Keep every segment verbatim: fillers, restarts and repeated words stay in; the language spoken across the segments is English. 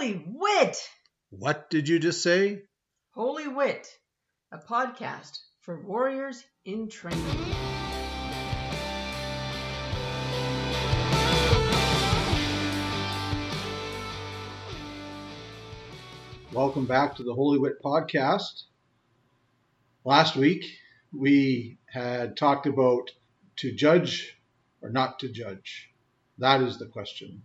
Holy Wit! What did you just say? Holy Wit, a podcast for warriors in training. Welcome back to the Holy Wit podcast. Last week, we had talked about to judge or not to judge. That is the question.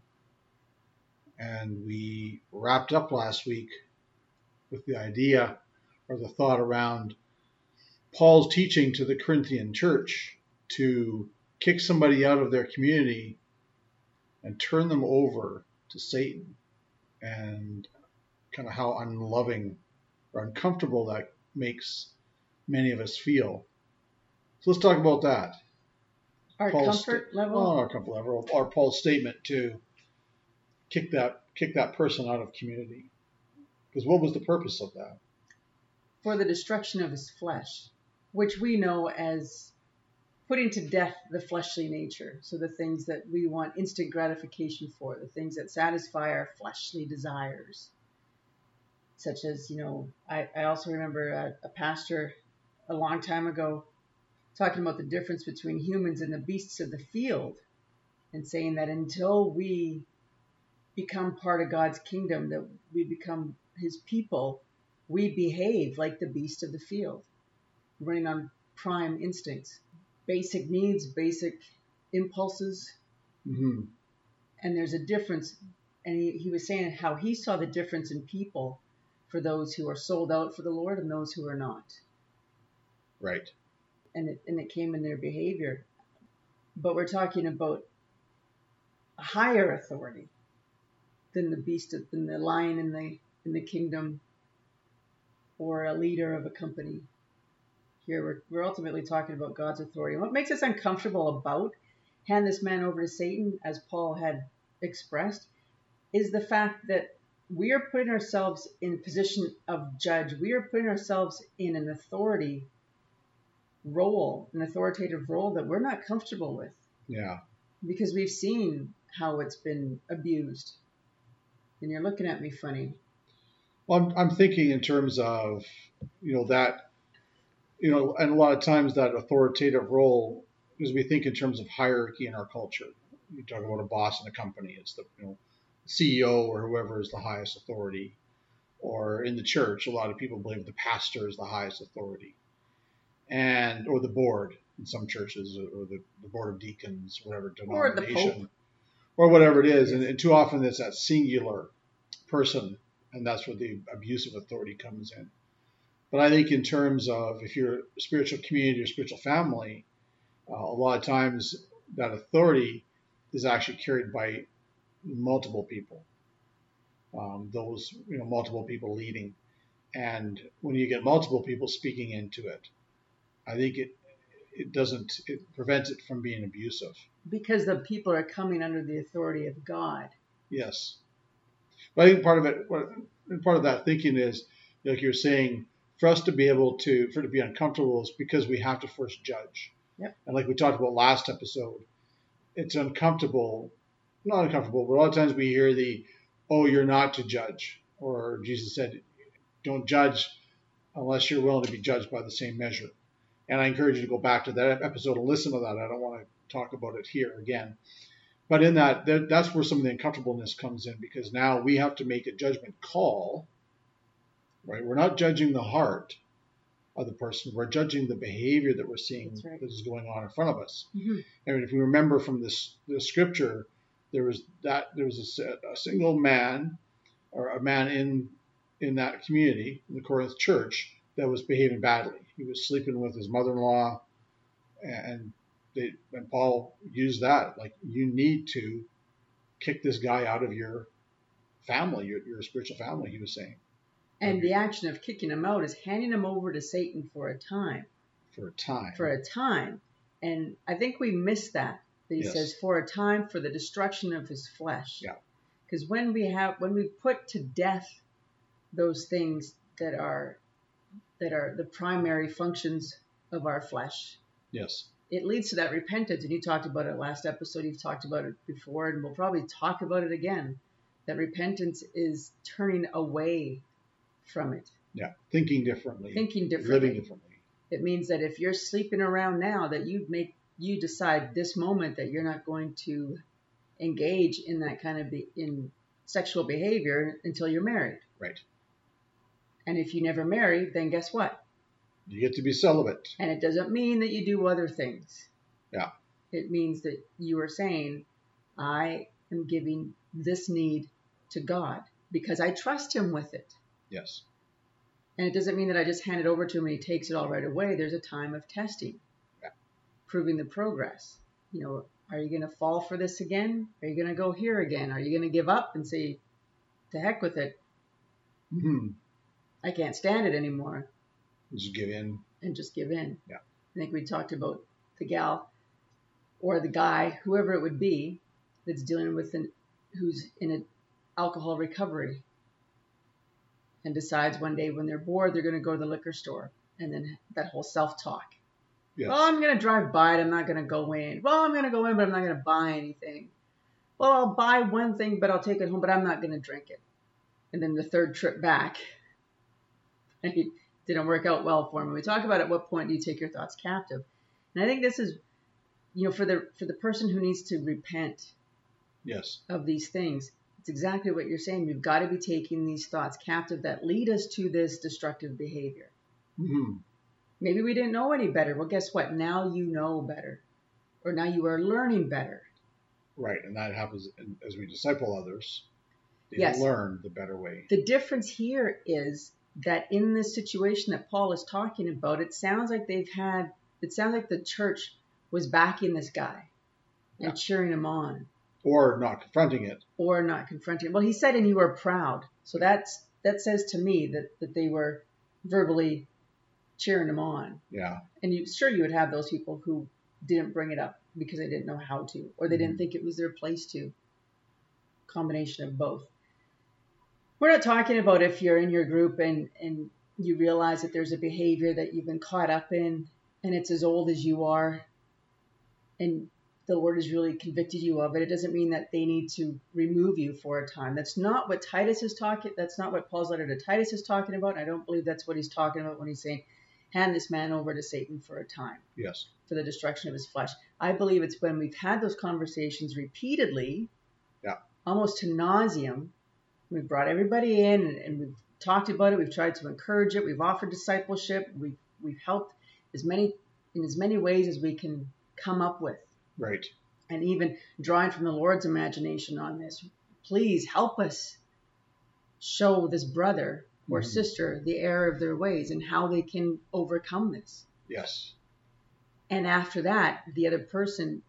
And we wrapped up last week with the idea or the thought around Paul's teaching to the Corinthian church to kick somebody out of their community and turn them over to Satan, and kind of how unloving or uncomfortable that makes many of us feel. So let's talk about that. Our Paul's comfort sta- level? Oh, our comfort level, or Paul's statement to kick that kick that person out of community. Because what was the purpose of that? For the destruction of his flesh, which we know as putting to death the fleshly nature. So the things that we want instant gratification for, the things that satisfy our fleshly desires. Such as, you know, I, I also remember a, a pastor a long time ago talking about the difference between humans and the beasts of the field, and saying that until we become part of God's kingdom, that we become his people, we behave like the beast of the field, running on prime instincts, basic needs, basic impulses. Mm-hmm. And there's a difference. And he, he was saying how he saw the difference in people for those who are sold out for the Lord and those who are not. Right. And it, and it came in their behavior. But we're talking about a higher authority than the beast, of, than the lion in the in the kingdom, or a leader of a company. Here we're, we're ultimately talking about God's authority. And what makes us uncomfortable about hand this man over to Satan, as Paul had expressed, is the fact that we are putting ourselves in a position of judge. We are putting ourselves in an authority role, an authoritative role that we're not comfortable with. Yeah. Because we've seen how it's been abused. And you're looking at me funny. Well, I'm, I'm thinking in terms of, you know, that, you know, and a lot of times that authoritative role, because we think in terms of hierarchy in our culture. You talk about a boss in a company, it's the, you know, C E O or whoever is the highest authority. Or in the church, a lot of people believe the pastor is the highest authority. And, or the board in some churches, or the, the board of deacons, whatever denomination. Or the Pope. Or whatever it is. And, and too often it's that singular person. And that's where the abuse of authority comes in. But I think in terms of if you're a spiritual community or spiritual family, uh, a lot of times that authority is actually carried by multiple people. Um, those, you know, multiple people leading. And when you get multiple people speaking into it, I think it it doesn't, it prevents it from being abusive. Because the people are coming under the authority of God. Yes. But I think part of it, part of that thinking is, like you're saying, for us to be able to, for it to be uncomfortable is because we have to first judge. Yep. And like we talked about last episode, it's uncomfortable, not uncomfortable, but a lot of times we hear the, oh, you're not to judge. Or Jesus said, don't judge unless you're willing to be judged by the same measure. And I encourage you to go back to that episode and listen to that. I don't want to talk about it here again. But in that, that's where some of the uncomfortableness comes in, because now we have to make a judgment call, right? We're not judging the heart of the person. We're judging the behavior that we're seeing right. that is going on in front of us. Mm-hmm. And if we remember from this the scripture, there was that there was a, a single man, or a man in in that community, in the Corinth church, that was behaving badly. He was sleeping with his mother-in-law, and They, and Paul used that, like, you need to kick this guy out of your family, your, your spiritual family, he was saying. And okay. The action of kicking him out is handing him over to Satan for a time. For a time. For a time. And I think we miss that. That he yes. says, for a time, for the destruction of his flesh. Yeah. Because when we have, when we put to death those things that are, that are the primary functions of our flesh. Yes. It leads to that repentance. And you talked about it last episode. You've talked about it before, and we'll probably talk about it again. That repentance is turning away from it. Yeah. Thinking differently. Thinking differently. Living differently. It means that if you're sleeping around now, that you make you decide this moment that you're not going to engage in that kind of be, in sexual behavior until you're married. Right. And if you never marry, then guess what? You get to be celibate. And it doesn't mean that you do other things. Yeah. It means that you are saying, I am giving this need to God because I trust him with it. Yes. And it doesn't mean that I just hand it over to him and he takes it all right away. There's a time of testing, yeah. proving the progress. You know, are you going to fall for this again? Are you going to go here again? Are you going to give up and say, to heck with it? Mm-hmm. I can't stand it anymore. Just give in. And just give in. Yeah. I think we talked about the gal or the guy, whoever it would be, that's dealing with an, who's in an alcohol recovery and decides one day when they're bored, they're going to go to the liquor store. And then that whole self-talk. Yes. Well, I'm going to drive by it. I'm not going to go in. Well, I'm going to go in, but I'm not going to buy anything. Well, I'll buy one thing, but I'll take it home, but I'm not going to drink it. And then the third trip back, and it didn't work out well for him. We talk about at what point do you take your thoughts captive. And I think this is, you know, for the for the person who needs to repent yes. of these things, it's exactly what you're saying. We've got to be taking these thoughts captive that lead us to this destructive behavior. Mm-hmm. Maybe we didn't know any better. Well, guess what? Now you know better. Or now you are learning better. Right. And that happens as we disciple others. They yes. learn the better way. The difference here is that in this situation that Paul is talking about, it sounds like they've had, it sounds like the church was backing this guy and yeah. cheering him on. Or not confronting it. Or not confronting. Well, he said, and you were proud. So that's that says to me that, that they were verbally cheering him on. Yeah. And you sure you would have those people who didn't bring it up because they didn't know how to, or they mm-hmm. didn't think it was their place to. Combination of both. We're not talking about if you're in your group and, and you realize that there's a behavior that you've been caught up in and it's as old as you are and the Lord has really convicted you of it. It doesn't mean that they need to remove you for a time. That's not what Titus is talking. That's not what Paul's letter to Titus is talking about. I don't believe that's what he's talking about when he's saying, hand this man over to Satan for a time. Yes. For the destruction of his flesh. I believe it's when we've had those conversations repeatedly, yeah. almost to nauseum. We've brought everybody in and, and we've talked about it. We've tried to encourage it. We've offered discipleship. We've we've helped as many in as many ways as we can come up with. Right. And even drawing from the Lord's imagination on this. Please help us show this brother or mm-hmm. sister the error of their ways and how they can overcome this. Yes. And after that, the other person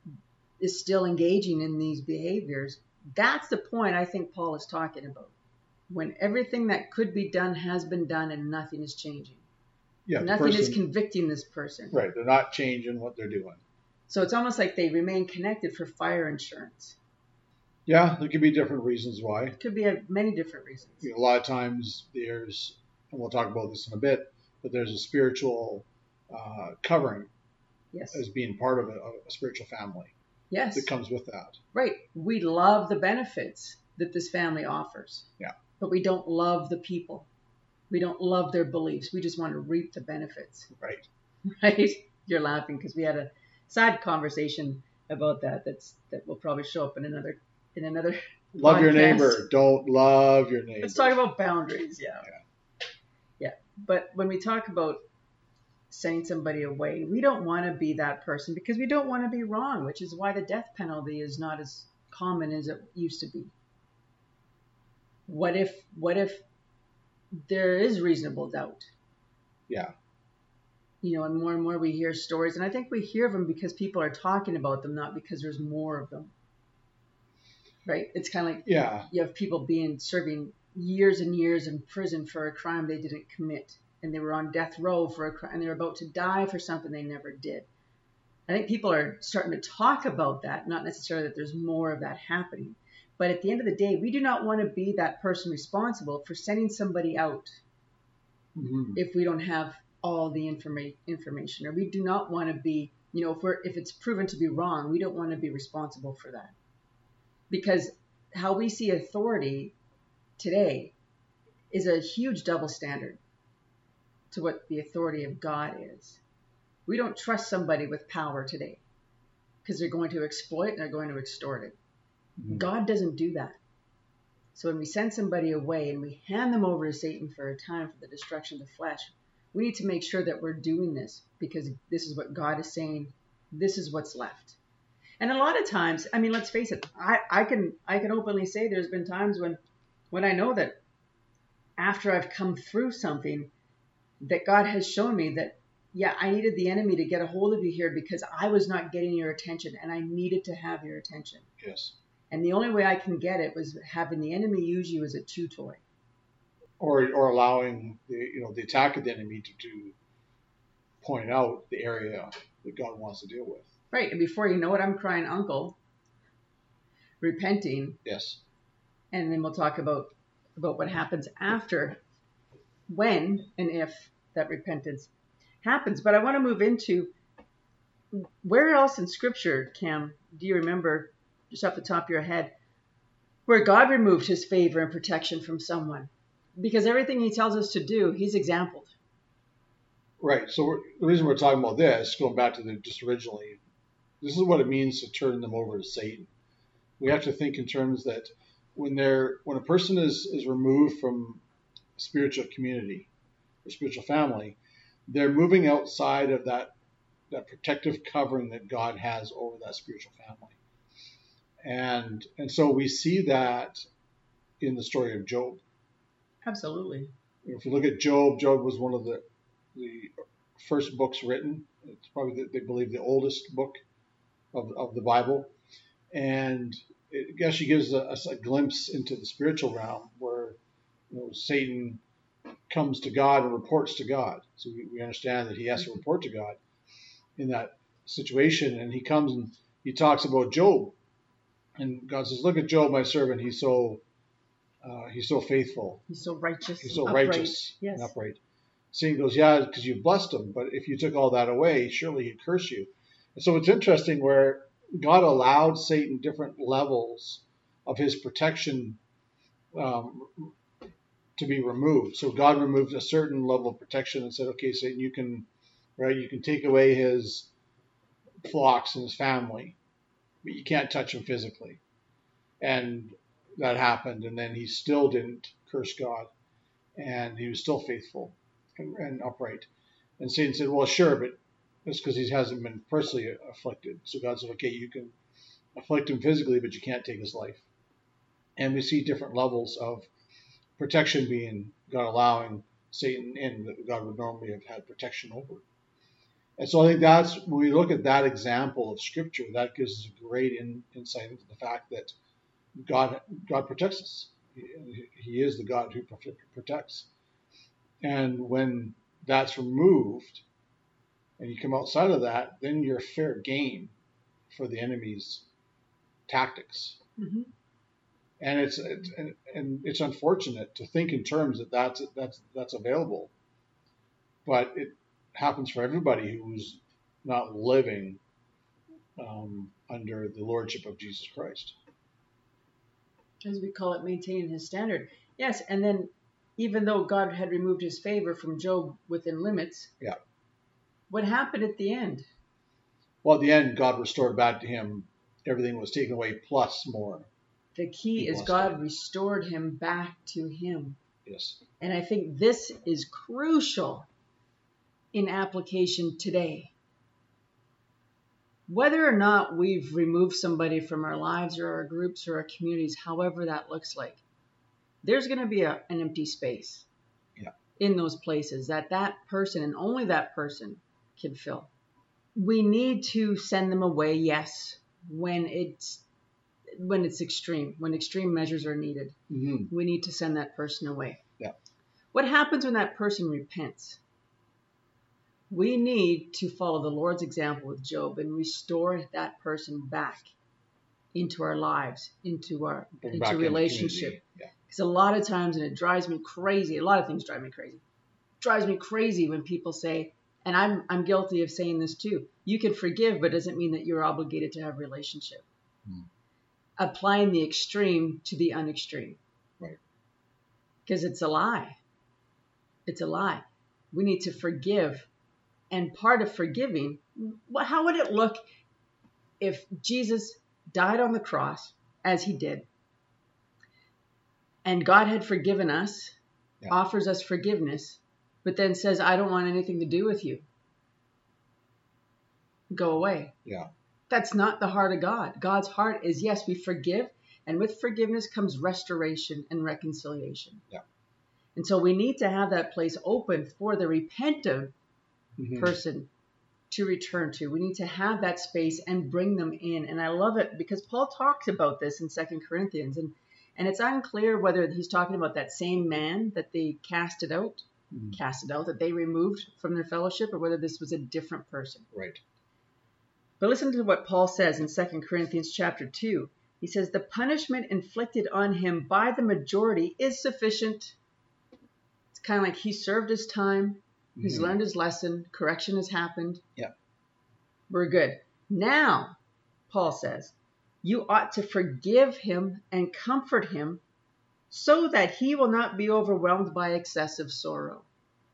is still engaging in these behaviors. That's the point I think Paul is talking about. When everything that could be done has been done and nothing is changing. Yeah, nothing person, is convicting this person. Right. They're not changing what they're doing. So it's almost like they remain connected for fire insurance. Yeah, there could be different reasons why. It could be a, many different reasons. You know, a lot of times there's, and we'll talk about this in a bit, but there's a spiritual uh, covering yes. as being part of a, a spiritual family. Yes. That comes with that. Right. We love the benefits that this family offers. Yeah. But we don't love the people. We don't love their beliefs. We just want to reap the benefits. Right. Right? You're laughing because we had a side conversation about that. That's that will probably show up in another in another. Love podcast. your neighbor. Don't love your neighbor. Let's talk about boundaries. Yeah. Yeah. Yeah. But when we talk about sending somebody away, we don't want to be that person because we don't want to be wrong, which is why the death penalty is not as common as it used to be. What if what if there is reasonable doubt? Yeah. You know, and more and more we hear stories, and I think we hear them because people are talking about them, not because there's more of them. Right? It's kind of like yeah. you have people being serving years and years in prison for a crime they didn't commit. And they were on death row for a crime, and they were about to die for something they never did. I think people are starting to talk about that, not necessarily that there's more of that happening. But at the end of the day, we do not want to be that person responsible for sending somebody out mm-hmm. if we don't have all the informa- information. Or we do not want to be, you know, if we're if it's proven to be wrong, we don't want to be responsible for that. Because how we see authority today is a huge double standard to what the authority of God is. We don't trust somebody with power today because they're going to exploit and they're going to extort it. Mm-hmm. God doesn't do that. So when we send somebody away and we hand them over to Satan for a time for the destruction of the flesh, we need to make sure that we're doing this because this is what God is saying. This is what's left. And a lot of times, I mean, let's face it, I, I can I can openly say there's been times when, when I know that after I've come through something, that God has shown me that, yeah, I needed the enemy to get a hold of you here because I was not getting your attention and I needed to have your attention. Yes. And the only way I can get it was having the enemy use you as a chew toy. Or or allowing the you know the attack of the enemy to, to point out the area that God wants to deal with. Right. And before you know it, I'm crying uncle, repenting. Yes. And then we'll talk about about what happens after, when and if that repentance happens. But I want to move into where else in Scripture, Cam, do you remember, just off the top of your head, where God removed his favor and protection from someone? Because everything he tells us to do, he's exampled. Right. So we're, the reason we're talking about this, going back to the just originally, this is what it means to turn them over to Satan. We have to think in terms that when they're when a person is, is removed from spiritual community or spiritual family, they're moving outside of that that protective covering that God has over that spiritual family. And and so we see that in the story of Job. Absolutely. If you look at Job, Job was one of the the first books written. It's probably, the, they believe, the oldest book of, of the Bible. And it actually gives us a, a glimpse into the spiritual realm where you know, Satan comes to God and reports to God. So we, we understand that he has to report to God in that situation. And he comes and he talks about Job. And God says, look at Job, my servant. He's so uh, he's so faithful. He's so righteous. He's so upright. righteous yes. and upright. Satan goes, yeah, because you blessed him. But if you took all that away, surely he'd curse you. And so it's interesting where God allowed Satan different levels of his protection um, to be removed. So God removed a certain level of protection and said, okay, Satan, you can, right, you can take away his flocks and his family, but you can't touch him physically. And that happened, and then he still didn't curse God, and he was still faithful and, and upright. And Satan said, well, sure, but that's because he hasn't been personally afflicted. So God said, okay, you can afflict him physically, but you can't take his life. And we see different levels of protection being God allowing Satan in that God would normally have had protection over. And so I think that's, when we look at that example of Scripture, that gives us a great in, insight into the fact that God God protects us. He, he is the God who protects. And when that's removed, and you come outside of that, then you're fair game for the enemy's tactics. Mm-hmm. And it's, it's and, and it's unfortunate to think in terms that that's that's that's available, but it happens for everybody who's not living um, under the lordship of Jesus Christ. As we call it, maintaining his standard. Yes, and then even though God had removed his favor from Job within limits, yeah. What happened at the end? Well, at the end, God restored back to him. Everything was taken away plus more. The key is God him. restored him back to him. Yes. And I think this is crucial in application today. Whether or not we've removed somebody from our lives or our groups or our communities, however that looks like, there's going to be a, an empty space yeah. in those places that that person and only that person can fill. We need to send them away, yes, when it's when it's extreme, when extreme measures are needed. Mm-hmm. We need to send that person away. Yeah. What happens when that person repents? We need to follow the Lord's example with Job and restore that person back into our lives, into our Bring into relationship. Because yeah. a lot of times, and it drives me crazy, a lot of things drive me crazy. It drives me crazy when people say, and I'm I'm guilty of saying this too, you can forgive, but it doesn't mean that you're obligated to have a relationship. Hmm. applying the extreme to the unextreme. Right. Because it's a lie. It's a lie. We need to forgive. And part of forgiving, how would it look if Jesus died on the cross, as he did, and God had forgiven us, yeah. offers us forgiveness, but then says, I don't want anything to do with you. Go away. Yeah. That's not the heart of God. God's heart is, yes, we forgive, and with forgiveness comes restoration and reconciliation. Yeah. And so we need to have that place open for the repentant mm-hmm. person to return to. We need to have that space and bring them in. And I love it because Paul talks about this in Second Corinthians. And, and it's unclear whether he's talking about that same man that they casted out, mm-hmm. casted out, that they removed from their fellowship, or whether this was a different person. Right. But listen to what Paul says in Second Corinthians chapter two. He says, the punishment inflicted on him by the majority is sufficient. It's kind of like he served his time. He's mm-hmm. learned his lesson. Correction has happened. Yeah. We're good. Now, Paul says, you ought to forgive him and comfort him so that he will not be overwhelmed by excessive sorrow.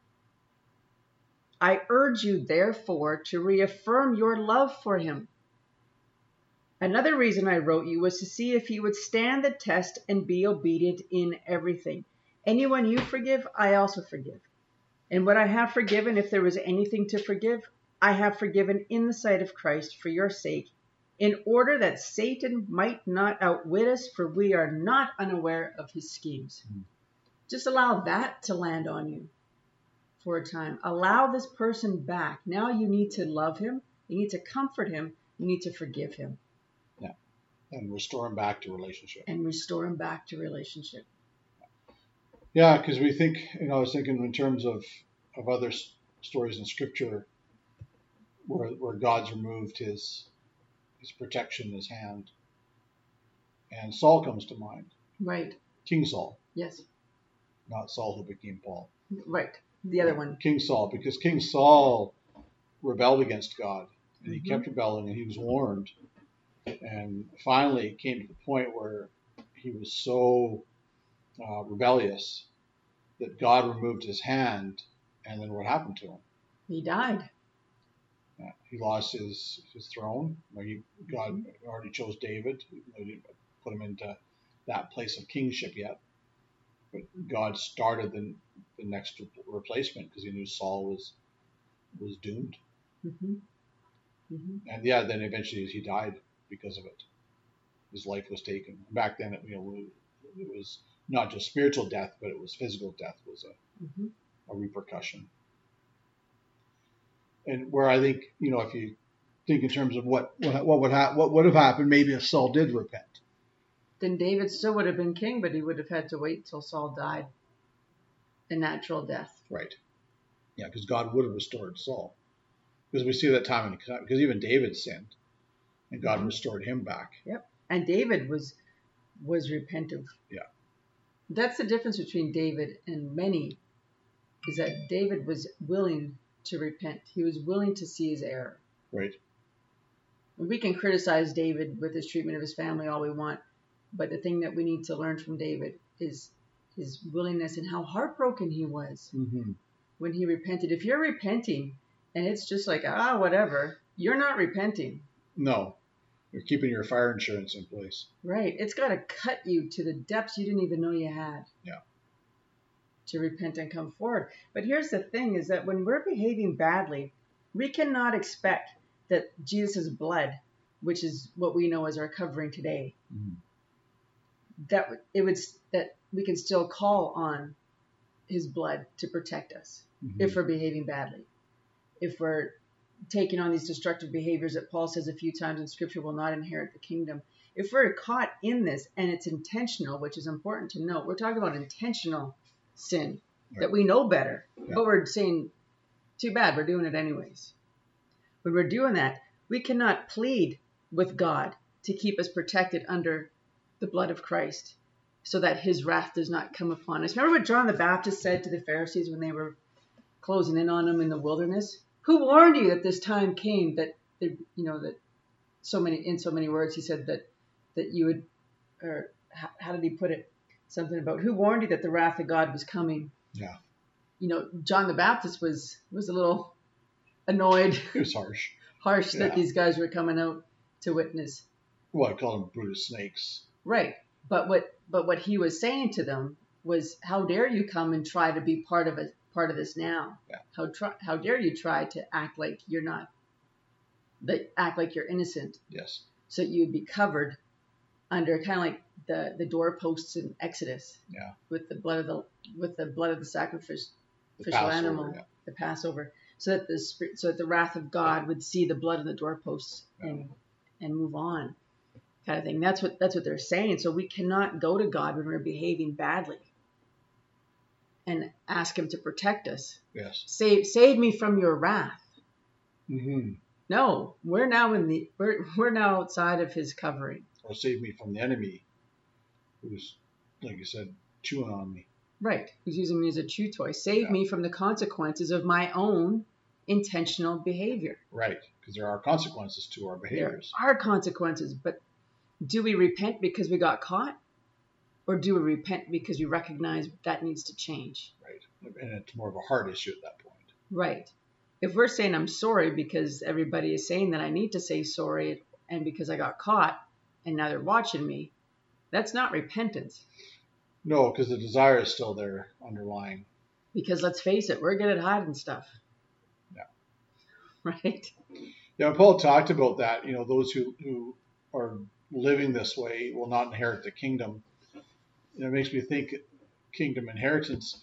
I urge you, therefore, to reaffirm your love for him. Another reason I wrote you was to see if he would stand the test and be obedient in everything. Anyone you forgive, I also forgive. And what I have forgiven, if there was anything to forgive, I have forgiven in the sight of Christ for your sake, in order that Satan might not outwit us, for we are not unaware of his schemes. Mm. Just allow that to land on you for a time. Allow this person back. Now you need to love him. You need to comfort him. You need to forgive him. Yeah. And restore him back to relationship. And restore him back to relationship. Yeah, because we think, you know, I was thinking in terms of, of other s- stories in Scripture where where God's removed his his protection, his hand. And Saul comes to mind. Right. King Saul. Yes. Not Saul who became Paul. Right. The other one. King Saul, because King Saul rebelled against God. And he mm-hmm. kept rebelling, and he was warned. And finally it came to the point where he was so uh, rebellious that God removed his hand, and then what happened to him? He died. Yeah, he lost his, his throne. He, God mm-hmm. already chose David. He didn't put him into that place of kingship yet. But God started the, the next replacement because he knew Saul was was doomed. Mm-hmm. Mm-hmm. And yeah, then eventually he died because of it. His life was taken. Back then, it, you know, it was not just spiritual death, but it was physical death was a, mm-hmm. a repercussion. And where I think, you know, if you think in terms of what what, what would ha- what would have happened, maybe if Saul did repent. Then David still would have been king, but he would have had to wait till Saul died a natural death. Right. Yeah, because God would have restored Saul. Because we see that time, in, because even David sinned, and God mm-hmm. restored him back. Yep. And David was was repentive. Yeah. That's the difference between David and many, is that David was willing to repent. He was willing to see his error. Right. We can criticize David with his treatment of his family all we want, but the thing that we need to learn from David is his willingness and how heartbroken he was mm-hmm. when he repented. If you're repenting and it's just like, ah, whatever, you're not repenting. No. You're keeping your fire insurance in place. Right. It's got to cut you to the depths you didn't even know you had. Yeah. To repent and come forward. But here's the thing is that when we're behaving badly, we cannot expect that Jesus' blood, which is what we know as our covering today, mm-hmm. that it would that we can still call on his blood to protect us mm-hmm. if we're behaving badly. If we're taking on these destructive behaviors that Paul says a few times in Scripture will not inherit the kingdom. If we're caught in this and it's intentional, which is important to note, we're talking about intentional sin right. that we know better, yeah. but we're saying, too bad, we're doing it anyways. When we're doing that, we cannot plead with God to keep us protected under the blood of Christ so that his wrath does not come upon us. Remember what John the Baptist said to the Pharisees when they were closing in on him in the wilderness? Who warned you that this time came, that, you know, that so many, in so many words, he said that, that you would or how, how did he put it? Something about who warned you that the wrath of God was coming. Yeah. You know, John the Baptist was was a little annoyed. It was harsh. harsh Yeah. that these guys were coming out to witness. Well, I call them brute snakes. Right. But what but what he was saying to them was, how dare you come and try to be part of a part of this now? Yeah. How try, how dare you try to act like you're not, that act like you're innocent, Yes. so that you'd be covered under kind of like the the doorposts in Exodus. Yeah. With the blood of the with the blood of the sacrificial The Passover, animal, yeah. the Passover, so that the spirit, so that the wrath of God would see the blood of the doorposts Yeah. and and move on, kind of thing. That's what that's what they're saying. So we cannot go to God when we're behaving badly and ask Him to protect us. Yes. Save save me from your wrath. Mm-hmm. No, we're now in the we're we're now outside of His covering. Or save me from the enemy, who's, like you said, chewing on me. Right. He's using me as a chew toy. Save Yeah. me from the consequences of my own intentional behavior. Right. Because there are consequences to our There behaviors. are consequences, but do we repent because we got caught? Or do we repent because we recognize that needs to change? Right. And it's more of a heart issue at that point. Right. If we're saying I'm sorry because everybody is saying that I need to say sorry and because I got caught and now they're watching me, that's not repentance. No, because the desire is still there underlying. Because let's face it, we're good at hiding stuff. Yeah. Right? Yeah, Paul talked about that. You know, those who, who are living this way will not inherit the kingdom. You know, it makes me think kingdom inheritance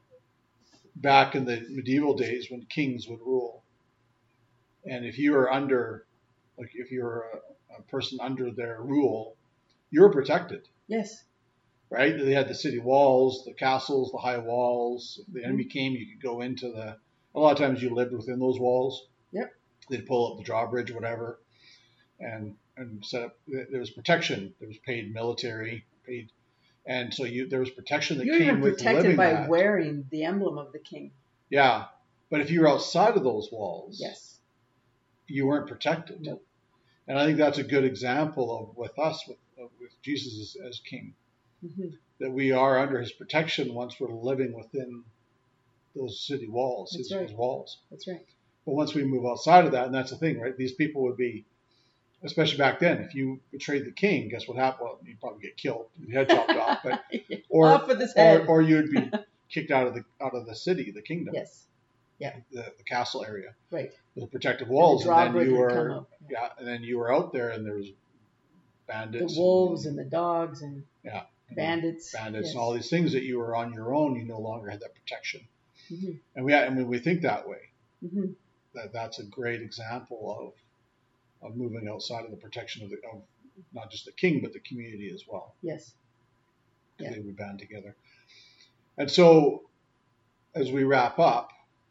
back in the medieval days when kings would rule. And if you were under, like if you were a, a person under their rule, you were protected, Yes. right? They had the city walls, the castles, the high walls. If the enemy came, you could go into the, a lot of times you lived within those walls. Yep. They'd pull up the drawbridge, whatever, and, and set up, there was protection. There was paid military, paid, and so you there was protection that You're came even with protected living by that. wearing the emblem of the king. Yeah, but if you were outside of those walls, Yes. you weren't protected. Nope. And I think that's a good example of with us, with, with Jesus as, as king, Mm-hmm. that we are under his protection once we're living within those city walls, That's his, right. his walls. That's right. But once we move outside of that, and that's the thing, right? These people would be, especially back then, if you betrayed the king, guess what happened? Well, you'd probably get killed, your head chopped off, but or Off with his or, head. or you'd be kicked out of the out of the city, the kingdom, Yes. the, the castle area, Right. with the protective walls, the and, then drawbridge you would come were up. yeah, and then you were out there, and there was bandits, The wolves and the dogs and yeah, and bandits. bandits, Yes. and all these things that you were on your own. You no longer had that protection, Mm-hmm. and we and when we think that way, Mm-hmm. that that's a great example of of moving outside of the protection of the of not just the king but the community as well. Yes. Yeah. They would band together. And so, as we wrap up,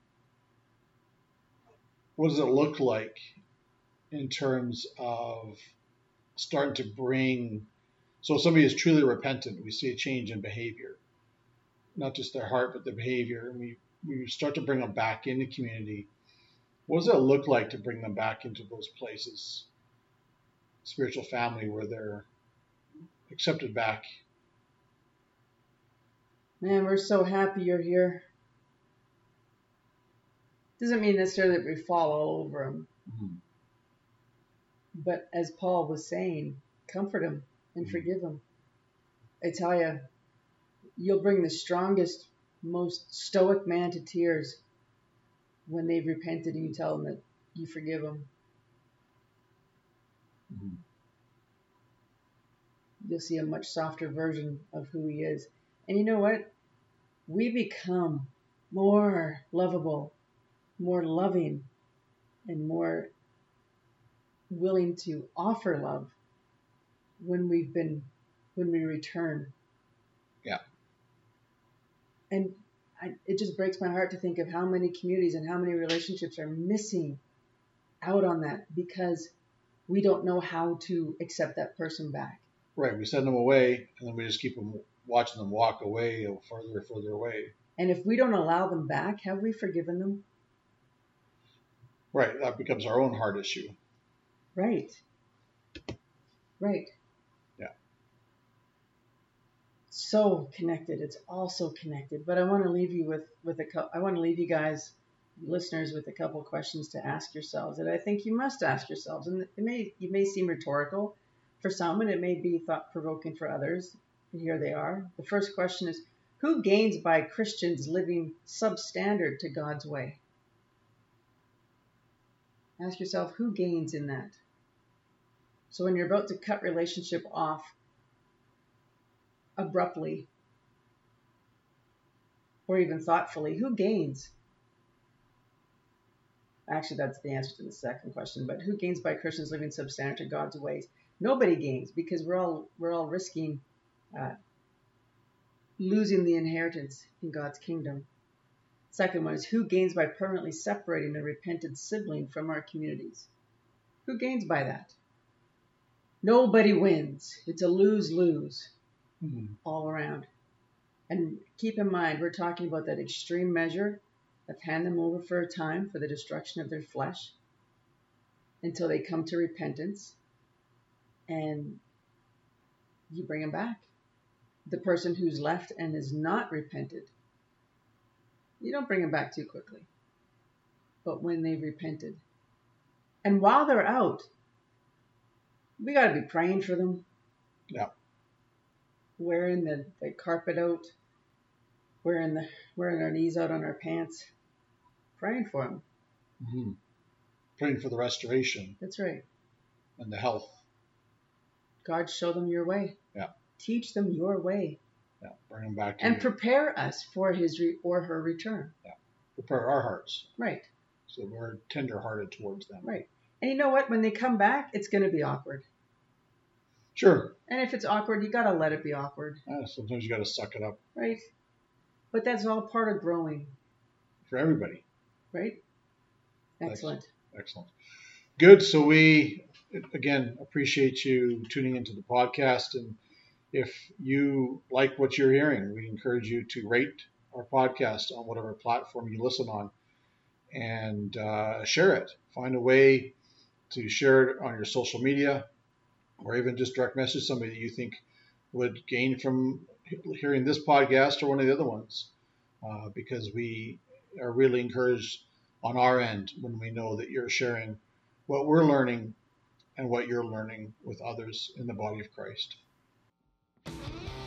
what does it look like in terms of starting to bring? So, if somebody is truly repentant, we see a change in behavior, not just their heart but their behavior, and we we start to bring them back into community. What does it look like to bring them back into those places, spiritual family, where they're accepted back? Man, we're so happy you're here. Doesn't mean necessarily that we fall all over them. Mm-hmm. But as Paul was saying, comfort them and Mhm. forgive them. I tell you, you'll bring the strongest, most stoic man to tears when they've repented and you tell them that you forgive them. Mm-hmm. You'll see a much softer version of who he is. And you know what? We become more lovable, more loving, and more willing to offer love when we've been, when we return. Yeah. And I, it just breaks my heart to think of how many communities and how many relationships are missing out on that because we don't know how to accept that person back. Right. We send them away, and then we just keep them watching them walk away, or further and further away. And if we don't allow them back, have we forgiven them? Right. That becomes our own heart issue. Right. Right. Yeah. so connected. It's all so connected. But I want to leave you with with a co- I want to leave you guys, listeners, with a couple of questions to ask yourselves that I think you must ask yourselves. And it may it may seem rhetorical for some, and it may be thought provoking for others. And here they are. The first question is, who gains by Christians living substandard to God's way? Ask yourself, who gains in that? So when you're about to cut relationship off abruptly or even thoughtfully, who gains? Actually, that's the answer to the second question, but who gains by Christians living substandard to God's ways? Nobody gains, because we're all we're all risking uh, losing the inheritance in God's kingdom. Second one is, who gains by permanently separating a repentant sibling from our communities? Who gains by that? Nobody wins. It's a lose-lose mm-hmm. all around. And keep in mind, we're talking about that extreme measure of hand them over for a time for the destruction of their flesh until they come to repentance, and you bring them back. The person who's left and is not repented, you don't bring them back too quickly. But when they've repented, and while they're out, we got to be praying for them. Yeah. Wearing the, the carpet out, wearing the wearing our knees out on our pants, praying for them. Mm-hmm. Praying for the restoration. That's right. And the health. God, show them your way. Yeah. Teach them your way. Yeah. Bring them back to and you. Prepare us for his re- or her return. Yeah. Prepare our hearts. Right. So we're tender-hearted towards them. Right. And you know what? When they come back, it's going to be awkward. Sure. And if it's awkward, you got to let it be awkward. Yeah, sometimes you got to suck it up. Right. But that's all part of growing. For everybody. Right. Excellent. Excellent. Excellent. Good. So we, again, appreciate you tuning into the podcast. And if you like what you're hearing, we encourage you to rate our podcast on whatever platform you listen on, and uh, share it. Find a way to share it on your social media, or even just direct message somebody that you think would gain from hearing this podcast or one of the other ones, uh, because we are really encouraged on our end when we know that you're sharing what we're learning and what you're learning with others in the body of Christ.